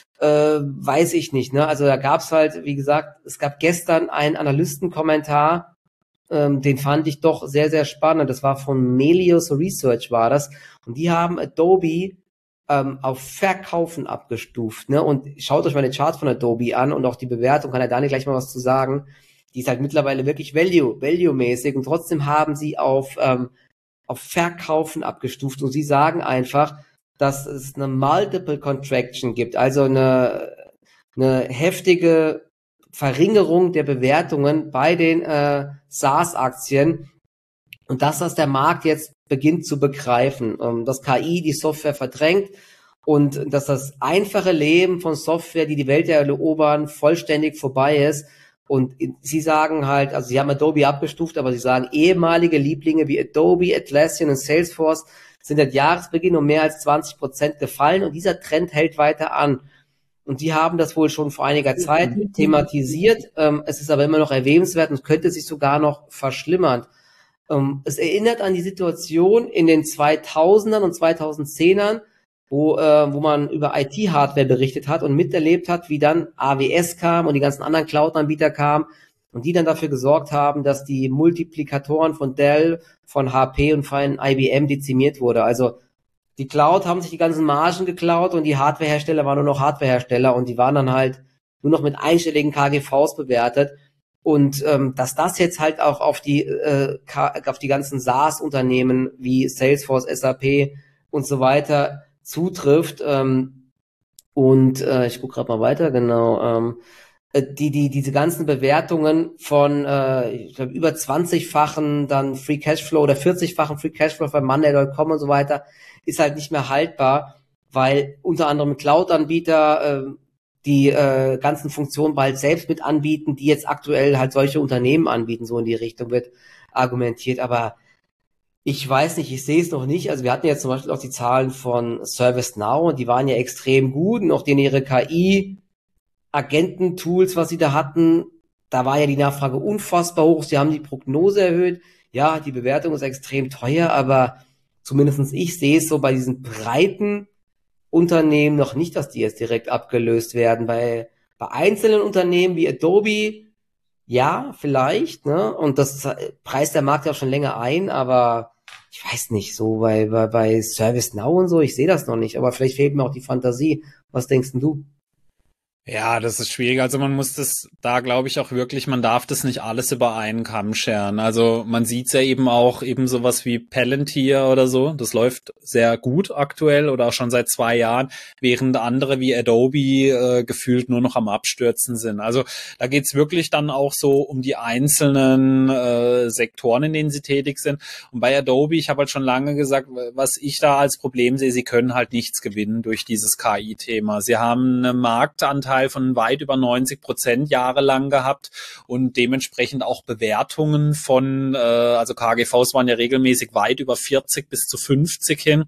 äh, weiß ich nicht. Ne? Also da gab's halt, wie gesagt, es gab gestern einen Analystenkommentar, ähm, den fand ich doch sehr, sehr spannend. Das war von Melius Research war das. Und die haben Adobe ähm, auf Verkaufen abgestuft. Ne? Und schaut euch mal den Chart von Adobe an und auch die Bewertung, kann ja Daniel gleich mal was zu sagen. Die ist halt mittlerweile wirklich Value, Value-mäßig und trotzdem haben sie auf ähm, auf Verkaufen abgestuft und sie sagen einfach, dass es eine Multiple Contraction gibt, also eine, eine heftige Verringerung der Bewertungen bei den äh, SaaS-Aktien und dass das der Markt jetzt beginnt zu begreifen, ähm, dass K I die Software verdrängt und dass das einfache Leben von Software, die die Welt erobern, vollständig vorbei ist Und sie sagen halt, also sie haben Adobe abgestuft, aber sie sagen, ehemalige Lieblinge wie Adobe, Atlassian und Salesforce sind seit Jahresbeginn um mehr als zwanzig Prozent gefallen und dieser Trend hält weiter an. Und die haben das wohl schon vor einiger Zeit thematisiert. Ähm, es ist aber immer noch erwähnenswert und es könnte sich sogar noch verschlimmern. Ähm, es erinnert an die Situation in den zweitausendern und zweitausendzehnern, wo, äh, wo man über I T-Hardware berichtet hat und miterlebt hat, wie dann A W S kam und die ganzen anderen Cloud-Anbieter kamen und die dann dafür gesorgt haben, dass die Multiplikatoren von Dell, von H P und von I B M dezimiert wurde. Also die Cloud haben sich die ganzen Margen geklaut und die Hardwarehersteller waren nur noch Hardwarehersteller und die waren dann halt nur noch mit einstelligen K G Vs bewertet. Und ähm, dass das jetzt halt auch auf die äh, auf die ganzen SaaS-Unternehmen wie Salesforce, S A P und so weiter zutrifft. Ähm, und äh, ich gucke gerade mal weiter, genau. Ähm, die die diese ganzen Bewertungen von äh, ich glaube über zwanzigfachen dann Free Cashflow oder vierzigfachen Free Cashflow bei Monday Punkt com und so weiter ist halt nicht mehr haltbar, weil unter anderem Cloud-Anbieter äh, die äh, ganzen Funktionen bald selbst mit anbieten, die jetzt aktuell halt solche Unternehmen anbieten, so in die Richtung wird argumentiert, aber ich weiß nicht, ich sehe es noch nicht. Also wir hatten jetzt zum Beispiel auch die Zahlen von ServiceNow und die waren ja extrem gut und auch denen ihre K I Agententools, was sie da hatten, da war ja die Nachfrage unfassbar hoch. Sie haben die Prognose erhöht. Ja, die Bewertung ist extrem teuer, aber zumindest ich sehe es so bei diesen breiten Unternehmen noch nicht, dass die jetzt direkt abgelöst werden. Bei, bei einzelnen Unternehmen wie Adobe, ja, vielleicht, ne? Und das preist der Markt ja auch schon länger ein, aber ich weiß nicht, so bei, bei, bei ServiceNow und so, ich sehe das noch nicht, aber vielleicht fehlt mir auch die Fantasie. Was denkst denn du? Ja, das ist schwierig. Also man muss das da, glaube ich, auch wirklich, man darf das nicht alles über einen Kamm scheren. Also man sieht's ja eben auch, eben sowas wie Palantir oder so. Das läuft sehr gut aktuell oder auch schon seit zwei Jahren, während andere wie Adobe äh, gefühlt nur noch am Abstürzen sind. Also da geht's wirklich dann auch so um die einzelnen äh, Sektoren, in denen sie tätig sind. Und bei Adobe, ich habe halt schon lange gesagt, was ich da als Problem sehe, sie können halt nichts gewinnen durch dieses K I-Thema. Sie haben einen Marktanteil von weit über neunzig Prozent jahrelang gehabt und dementsprechend auch Bewertungen von, äh, also K G Vs waren ja regelmäßig weit über vierzig bis zu fünfzig hin.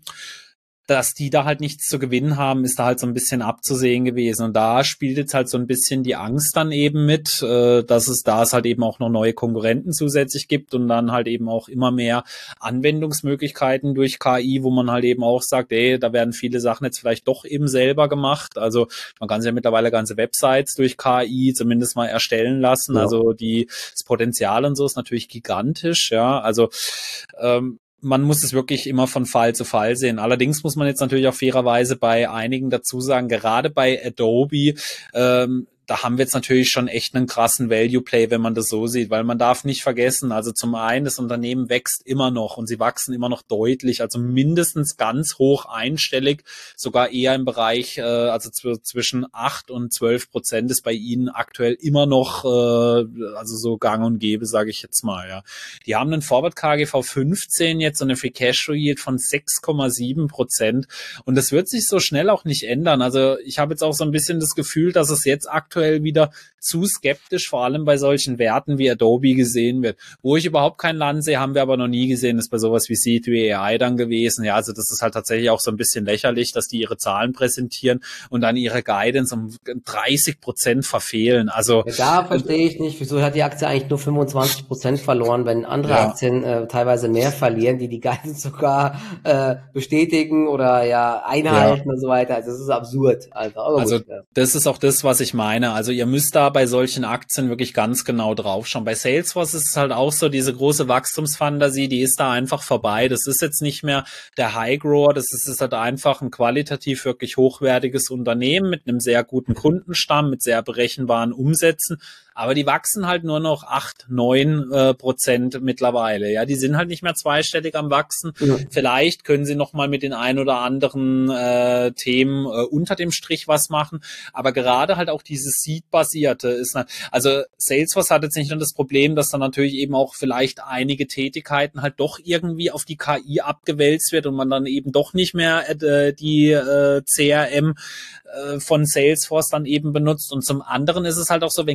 Dass die da halt nichts zu gewinnen haben, ist da halt so ein bisschen abzusehen gewesen. Und da spielt jetzt halt so ein bisschen die Angst dann eben mit, äh, dass es da es halt eben auch noch neue Konkurrenten zusätzlich gibt und dann halt eben auch immer mehr Anwendungsmöglichkeiten durch K I, wo man halt eben auch sagt, ey, da werden viele Sachen jetzt vielleicht doch eben selber gemacht. Also man kann sich ja mittlerweile ganze Websites durch K I zumindest mal erstellen lassen. Ja. Also die, das Potenzial und so ist natürlich gigantisch, ja. Also ähm, man muss es wirklich immer von Fall zu Fall sehen. Allerdings muss man jetzt natürlich auch fairerweise bei einigen dazu sagen, gerade bei Adobe, ähm, da haben wir jetzt natürlich schon echt einen krassen Value-Play, wenn man das so sieht, weil man darf nicht vergessen, also zum einen, das Unternehmen wächst immer noch und sie wachsen immer noch deutlich, also mindestens ganz hoch einstellig, sogar eher im Bereich, äh, also zwischen acht und zwölf Prozent ist bei ihnen aktuell immer noch, äh, also so gang und gäbe, sage ich jetzt mal, ja. Die haben einen Forward K G V fünfzehn jetzt und eine Free Cashflow Yield von sechs Komma sieben Prozent und das wird sich so schnell auch nicht ändern. Also ich habe jetzt auch so ein bisschen das Gefühl, dass es jetzt aktuell wieder zu skeptisch, vor allem bei solchen Werten wie Adobe gesehen wird. Wo ich überhaupt kein Land sehe, haben wir aber noch nie gesehen, ist bei sowas wie C zwei A I dann gewesen. Ja, also das ist halt tatsächlich auch so ein bisschen lächerlich, dass die ihre Zahlen präsentieren und dann ihre Guidance um dreißig Prozent verfehlen. Also ja, da verstehe ich nicht, wieso hat die Aktie eigentlich nur fünfundzwanzig Prozent verloren, wenn andere ja. Aktien äh, teilweise mehr verlieren, die die Guidance sogar äh, bestätigen oder ja einhalten ja. und so weiter. Also das ist absurd. Also, aber also gut, ja. Das ist auch das, was ich meine. Also ihr müsst da bei solchen Aktien wirklich ganz genau draufschauen. Bei Salesforce ist es halt auch so, diese große Wachstumsfantasie, die ist da einfach vorbei. Das ist jetzt nicht mehr der High-Grower, das ist, ist halt einfach ein qualitativ wirklich hochwertiges Unternehmen mit einem sehr guten Kundenstamm, mit sehr berechenbaren Umsätzen. Aber die wachsen halt nur noch acht, neun äh, Prozent mittlerweile. Ja, die sind halt nicht mehr zweistellig am Wachsen. Ja. Vielleicht können sie noch mal mit den ein oder anderen äh, Themen äh, unter dem Strich was machen. Aber gerade halt auch dieses Seed-basierte ist, also Salesforce hat jetzt nicht nur das Problem, dass dann natürlich eben auch vielleicht einige Tätigkeiten halt doch irgendwie auf die K I abgewälzt wird und man dann eben doch nicht mehr äh, die äh, C R M äh, von Salesforce dann eben benutzt. Und zum anderen ist es halt auch so, wenn ganze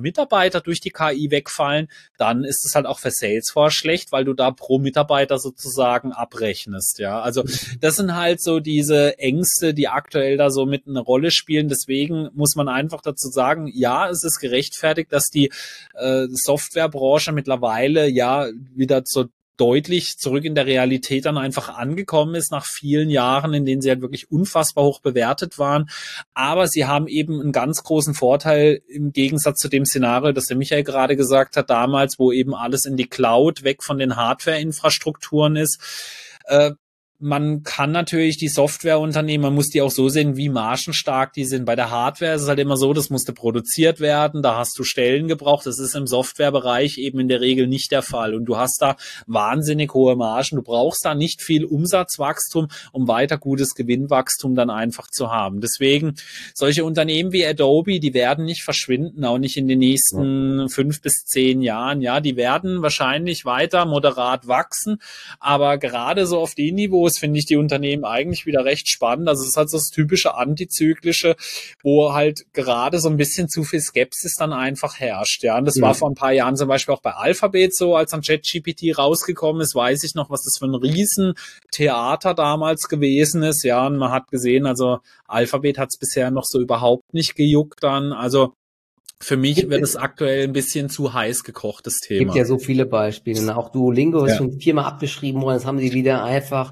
Mitarbeiter durch die K I wegfallen, dann ist es halt auch für Salesforce schlecht, weil du da pro Mitarbeiter sozusagen abrechnest, ja. Also das sind halt so diese Ängste, die aktuell da so mit eine Rolle spielen. Deswegen muss man einfach dazu sagen, ja, es ist gerechtfertigt, dass die äh, Softwarebranche mittlerweile ja wieder zur deutlich zurück in der Realität dann einfach angekommen ist nach vielen Jahren, in denen sie halt wirklich unfassbar hoch bewertet waren. Aber sie haben eben einen ganz großen Vorteil im Gegensatz zu dem Szenario, das der Michael gerade gesagt hat, damals, wo eben alles in die Cloud weg von den Hardware-Infrastrukturen ist. Äh, Man kann natürlich die Softwareunternehmen, man muss die auch so sehen, wie margenstark die sind. Bei der Hardware ist es halt immer so, das musste produziert werden, da hast du Stellen gebraucht. Das ist im Softwarebereich eben in der Regel nicht der Fall. Und du hast da wahnsinnig hohe Margen. Du brauchst da nicht viel Umsatzwachstum, um weiter gutes Gewinnwachstum dann einfach zu haben. Deswegen, solche Unternehmen wie Adobe, die werden nicht verschwinden, auch nicht in den nächsten ja. fünf bis zehn Jahren. Ja, die werden wahrscheinlich weiter moderat wachsen, aber gerade so auf dem Niveau finde ich die Unternehmen eigentlich wieder recht spannend. Also es ist halt so das typische Antizyklische, wo halt gerade so ein bisschen zu viel Skepsis dann einfach herrscht. Ja, und das ja. war vor ein paar Jahren zum Beispiel auch bei Alphabet so, als dann ChatGPT rausgekommen ist, weiß ich noch, was das für ein Riesentheater damals gewesen ist. Ja, und man hat gesehen, also Alphabet hat es bisher noch so überhaupt nicht gejuckt dann. Also für mich wird es aktuell ein bisschen zu heiß gekochtes Thema. Es gibt ja so viele Beispiele. Auch Duolingo ist ja. schon viermal abgeschrieben worden. Jetzt haben sie wieder einfach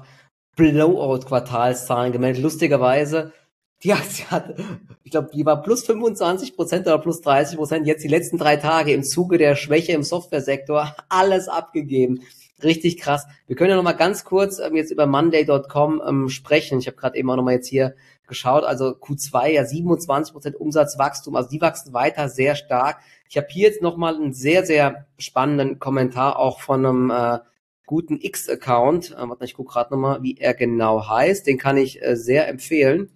Blowout-Quartalszahlen gemeldet. Lustigerweise, die Aktie hat, ich glaube, die war plus fünfundzwanzig Prozent oder plus dreißig Prozent. Jetzt die letzten drei Tage im Zuge der Schwäche im Softwaresektor alles abgegeben. Richtig krass. Wir können ja noch mal ganz kurz ähm, jetzt über Monday Punkt com ähm, sprechen. Ich habe gerade eben auch noch mal jetzt hier geschaut. Also Q zwei ja siebenundzwanzig Prozent Umsatzwachstum. Also die wachsen weiter sehr stark. Ich habe hier jetzt noch mal einen sehr, sehr spannenden Kommentar auch von einem äh, guten X-Account. Äh, warte, ich gucke gerade noch mal, wie er genau heißt. Den kann ich äh, sehr empfehlen.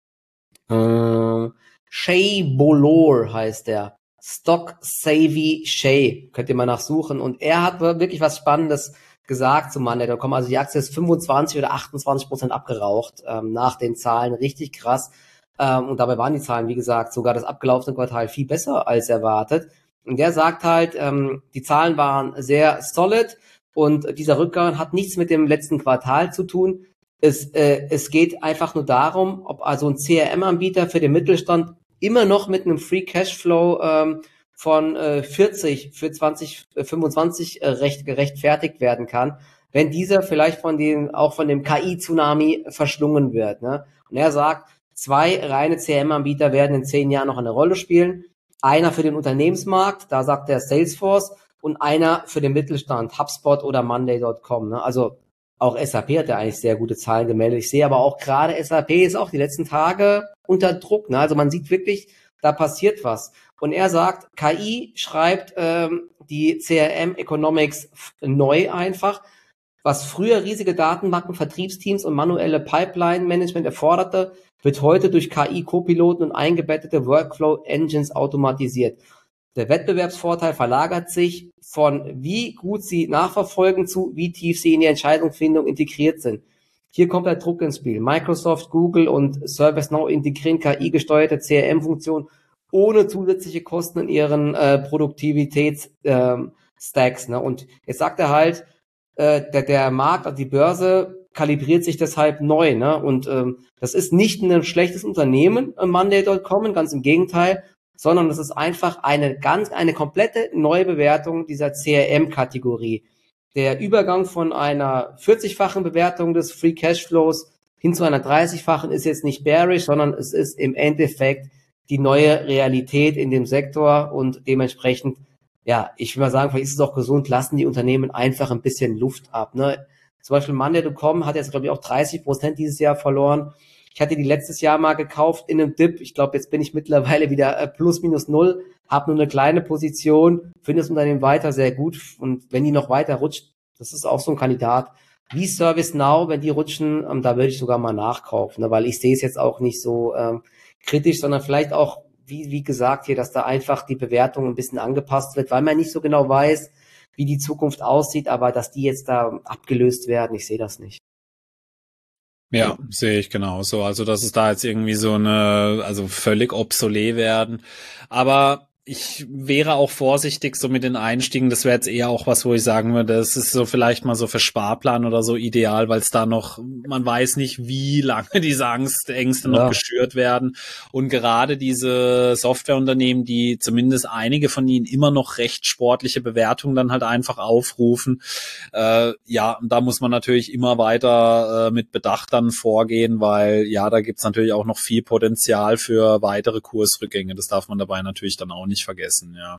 Äh, Shay Bolor heißt der. Stock Savvy Shay. Könnt ihr mal nachsuchen. Und er hat wirklich was Spannendes gesagt zu Monday Punkt com. Also die Aktie ist fünfundzwanzig oder achtundzwanzig Prozent abgeraucht ähm, nach den Zahlen. Richtig krass. Ähm, und dabei waren die Zahlen, wie gesagt, sogar das abgelaufene Quartal viel besser als erwartet. Und der sagt halt, ähm, die Zahlen waren sehr solid und dieser Rückgang hat nichts mit dem letzten Quartal zu tun. Es, äh, es geht einfach nur darum, ob also ein C R M-Anbieter für den Mittelstand immer noch mit einem Free Cashflow ähm, von äh, vierzig für zwanzig fünfundzwanzig äh, recht gerechtfertigt werden kann, wenn dieser vielleicht von den auch von dem K I-Tsunami verschlungen wird. Ne? Und er sagt, zwei reine C R M-Anbieter werden in zehn Jahren noch eine Rolle spielen. Einer für den Unternehmensmarkt, da sagt er Salesforce, und einer für den Mittelstand, HubSpot oder Monday Punkt com. Ne? Also auch S A P hat ja eigentlich sehr gute Zahlen gemeldet. Ich sehe aber auch gerade, S A P ist auch die letzten Tage unter Druck. Ne? Also man sieht wirklich, da passiert was. Und er sagt, K I schreibt ähm, die C R M Economics neu einfach. Was früher riesige Datenbanken, Vertriebsteams und manuelle Pipeline-Management erforderte, wird heute durch K I-Copiloten und eingebettete Workflow-Engines automatisiert. Der Wettbewerbsvorteil verlagert sich von wie gut sie nachverfolgen zu wie tief sie in die Entscheidungsfindung integriert sind. Hier kommt der Druck ins Spiel. Microsoft, Google und ServiceNow integrieren K I-gesteuerte C R M-Funktionen ohne zusätzliche Kosten in ihren äh, Produktivitätsstacks. Ähm, ne? Und jetzt sagt er halt, äh, der, der Markt, also die Börse, kalibriert sich deshalb neu. Ne? Und ähm, das ist nicht ein schlechtes Unternehmen, äh, Monday Punkt com, ganz im Gegenteil, sondern es ist einfach eine ganz, eine komplette Neubewertung dieser C R M-Kategorie. Der Übergang von einer vierzigfachen Bewertung des Free Cashflows hin zu einer dreißigfachen ist jetzt nicht bearish, sondern es ist im Endeffekt die neue Realität in dem Sektor und dementsprechend, ja, ich will mal sagen, vielleicht ist es auch gesund, lassen die Unternehmen einfach ein bisschen Luft ab. Ne? Zum Beispiel Monday Punkt com hat jetzt, glaube ich, auch dreißig Prozent dieses Jahr verloren. Ich hatte die letztes Jahr mal gekauft in einem Dip. Ich glaube, jetzt bin ich mittlerweile wieder äh, plus minus null, habe nur eine kleine Position, finde das Unternehmen weiter sehr gut. Und wenn die noch weiter rutscht, das ist auch so ein Kandidat wie ServiceNow, wenn die rutschen, ähm, da würde ich sogar mal nachkaufen, ne? Weil ich sehe es jetzt auch nicht so ähm, kritisch, sondern vielleicht auch, wie, wie gesagt hier, dass da einfach die Bewertung ein bisschen angepasst wird, weil man nicht so genau weiß, wie die Zukunft aussieht, aber dass die jetzt da abgelöst werden, ich sehe das nicht. Ja, sehe ich genauso. Also, dass es da jetzt irgendwie so eine, also völlig obsolet werden. Aber ich wäre auch vorsichtig so mit den Einstiegen. Das wäre jetzt eher auch was, wo ich sagen würde, das ist so vielleicht mal so für Sparplan oder so ideal, weil es da noch, man weiß nicht, wie lange diese Angst, Ängste ja. noch geschürt werden. Und gerade diese Softwareunternehmen, die zumindest einige von ihnen immer noch recht sportliche Bewertungen dann halt einfach aufrufen, äh, ja, da muss man natürlich immer weiter äh, mit Bedacht dann vorgehen, weil ja, da gibt's natürlich auch noch viel Potenzial für weitere Kursrückgänge. Das darf man dabei natürlich dann auch nicht vergessen, ja.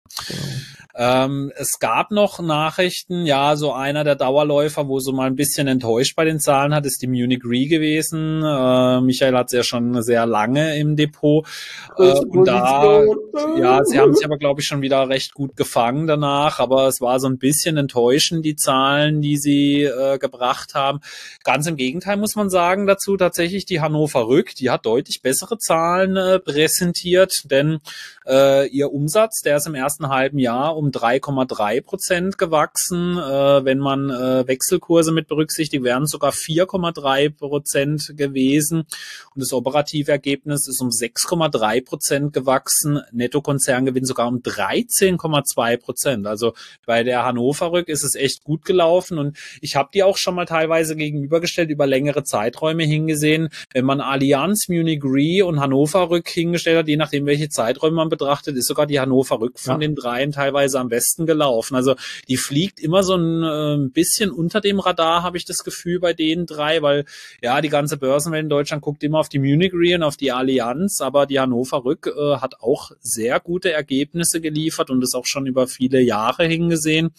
ja. Ähm, es gab noch Nachrichten, ja, so einer der Dauerläufer, wo so mal ein bisschen enttäuscht bei den Zahlen hat, ist die Munich Re gewesen. Äh, Michael hat es ja schon sehr lange im Depot. Äh, und da, ja, sie haben sich aber, glaube ich, schon wieder recht gut gefangen danach, aber es war so ein bisschen enttäuschend, die Zahlen, die sie äh, gebracht haben. Ganz im Gegenteil muss man sagen dazu, tatsächlich die Hannover Rück, die hat deutlich bessere Zahlen äh, präsentiert, denn äh, ihr Umsatz, der ist im ersten halben Jahr um drei Komma drei Prozent gewachsen. Äh, wenn man äh, Wechselkurse mit berücksichtigt, wären es sogar vier Komma drei Prozent gewesen. Und das operative Ergebnis ist um sechs Komma drei Prozent gewachsen. Nettokonzerngewinn sogar um dreizehn Komma zwei Prozent. Also bei der Hannover Rück ist es echt gut gelaufen. Und ich habe die auch schon mal teilweise gegenübergestellt, über längere Zeiträume hingesehen. Wenn man Allianz, Munich Re und Hannover Rück hingestellt hat, je nachdem, welche Zeiträume man betrachtet, ist sogar die Hannover Rück von ja. den dreien teilweise am besten gelaufen. Also die fliegt immer so ein äh, bisschen unter dem Radar, habe ich das Gefühl, bei den drei, weil ja, die ganze Börsenwelt in Deutschland guckt immer auf die Munich Re und auf die Allianz, aber die Hannover Rück äh, hat auch sehr gute Ergebnisse geliefert und ist auch schon über viele Jahre hingesehen.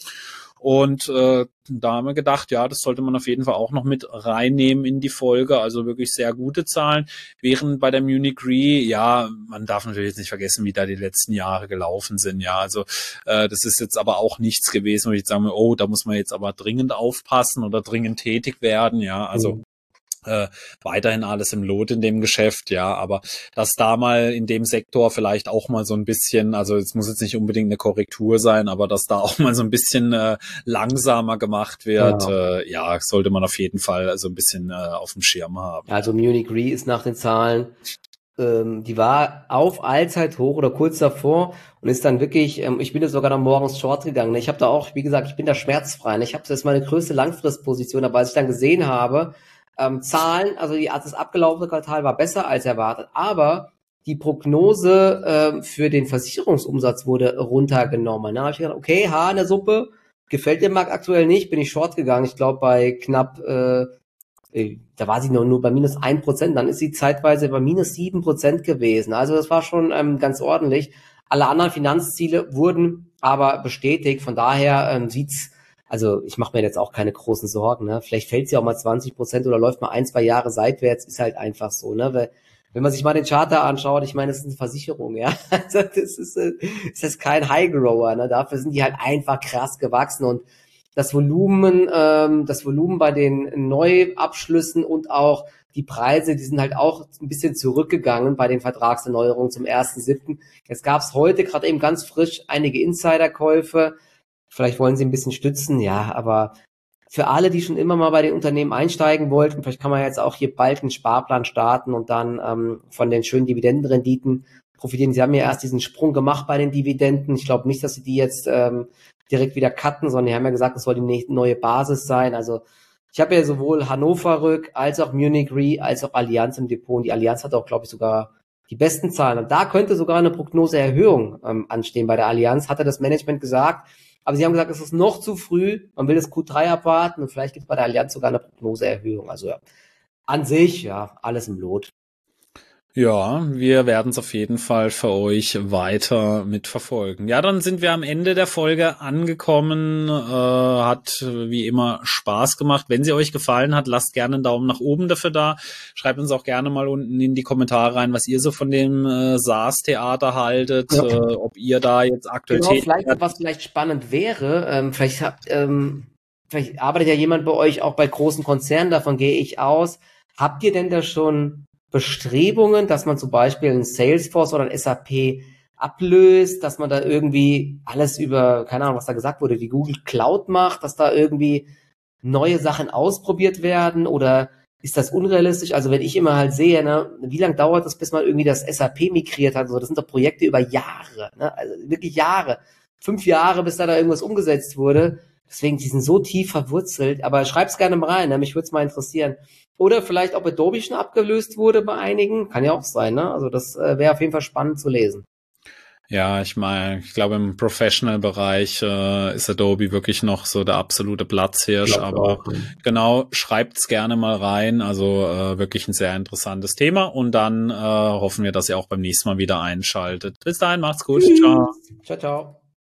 Und äh, da haben wir gedacht, ja, das sollte man auf jeden Fall auch noch mit reinnehmen in die Folge. Also wirklich sehr gute Zahlen. Während bei der Munich Re, ja, man darf natürlich jetzt nicht vergessen, wie da die letzten Jahre gelaufen sind. Ja, also äh, das ist jetzt aber auch nichts gewesen, wo ich jetzt sage, oh, da muss man jetzt aber dringend aufpassen oder dringend tätig werden. Ja, also mhm. Äh, weiterhin alles im Lot in dem Geschäft, ja, aber dass da mal in dem Sektor vielleicht auch mal so ein bisschen, also es muss jetzt nicht unbedingt eine Korrektur sein, aber dass da auch mal so ein bisschen äh, langsamer gemacht wird, ja. Äh, ja, sollte man auf jeden Fall so ein bisschen äh, auf dem Schirm haben. Also Munich Re ist nach den Zahlen, ähm, die war auf Allzeithoch oder kurz davor und ist dann wirklich, ähm, ich bin da sogar dann morgens short gegangen. Ich habe da auch, wie gesagt, ich bin da schmerzfrei. Ich habe das ist meine größte Langfristposition, aber als ich dann gesehen habe, Ähm, Zahlen, also die, das abgelaufene Quartal war besser als erwartet, aber die Prognose ähm, für den Versicherungsumsatz wurde runtergenommen. Da habe ich gedacht, okay, Haar in der Suppe, gefällt dem Markt aktuell nicht, bin ich short gegangen. Ich glaube bei knapp, äh, da war sie nur, nur bei minus ein Prozent, dann ist sie zeitweise bei minus sieben Prozent gewesen. Also das war schon ähm, ganz ordentlich. Alle anderen Finanzziele wurden aber bestätigt, von daher ähm, sieht's Also ich mache mir jetzt auch keine großen Sorgen, ne? Vielleicht fällt sie auch mal zwanzig Prozent oder läuft mal ein, zwei Jahre seitwärts, ist halt einfach so, ne? Weil, wenn man sich mal den Charter anschaut, ich meine, das ist eine Versicherung, ja. Also das ist, das ist kein High-Grower, ne? Dafür sind die halt einfach krass gewachsen und das Volumen, ähm, das Volumen bei den Neuabschlüssen und auch die Preise, die sind halt auch ein bisschen zurückgegangen bei den Vertragserneuerungen zum ersten siebten Jetzt gab es heute gerade eben ganz frisch einige Insiderkäufe. Vielleicht wollen sie ein bisschen stützen, ja, aber für alle, die schon immer mal bei den Unternehmen einsteigen wollten, vielleicht kann man jetzt auch hier bald einen Sparplan starten und dann ähm, von den schönen Dividendenrenditen profitieren. Sie haben ja erst diesen Sprung gemacht bei den Dividenden. Ich glaube nicht, dass sie die jetzt ähm, direkt wieder cutten, sondern die haben ja gesagt, das soll die neue Basis sein. Also ich habe ja sowohl Hannover Rück als auch Munich Re als auch Allianz im Depot. Und die Allianz hat auch, glaube ich, sogar die besten Zahlen. Und da könnte sogar eine Prognoseerhöhung ähm, anstehen bei der Allianz, hatte das Management gesagt. Aber sie haben gesagt, es ist noch zu früh, man will das Q drei abwarten und vielleicht gibt es bei der Allianz sogar eine Prognoseerhöhung. Also ja, an sich, ja, alles im Lot. Ja, wir werden es auf jeden Fall für euch weiter mitverfolgen. Ja, dann sind wir am Ende der Folge angekommen. Äh, hat wie immer Spaß gemacht. Wenn sie euch gefallen hat, lasst gerne einen Daumen nach oben dafür da. Schreibt uns auch gerne mal unten in die Kommentare rein, was ihr so von dem äh, SaaS-Theater haltet. Ja. Äh, ob ihr da jetzt aktuell genau, vielleicht, was vielleicht spannend wäre, ähm, vielleicht habt, ähm, vielleicht arbeitet ja jemand bei euch auch bei großen Konzernen, davon gehe ich aus. Habt ihr denn da schon Bestrebungen, dass man zum Beispiel ein Salesforce oder ein S A P ablöst, dass man da irgendwie alles über, keine Ahnung, was da gesagt wurde, die Google Cloud macht, dass da irgendwie neue Sachen ausprobiert werden oder ist das unrealistisch? Also wenn ich immer halt sehe, ne, wie lange dauert es, bis man irgendwie das S A P migriert hat? So, das sind doch Projekte über Jahre, ne? Also wirklich Jahre. Fünf Jahre, bis da, da irgendwas umgesetzt wurde. Deswegen, die sind so tief verwurzelt. Aber schreib's gerne mal rein, ne? Mich würde es mal interessieren. Oder vielleicht, ob Adobe schon abgelöst wurde bei einigen. Kann ja auch sein, ne? Also das äh, wäre auf jeden Fall spannend zu lesen. Ja, ich meine, ich glaube, im Professional-Bereich äh, ist Adobe wirklich noch so der absolute Platzhirsch, aber auch. Genau, schreibt's gerne mal rein, also äh, wirklich ein sehr interessantes Thema und dann äh, hoffen wir, dass ihr auch beim nächsten Mal wieder einschaltet. Bis dahin, macht's gut, ciao. Ciao, ciao.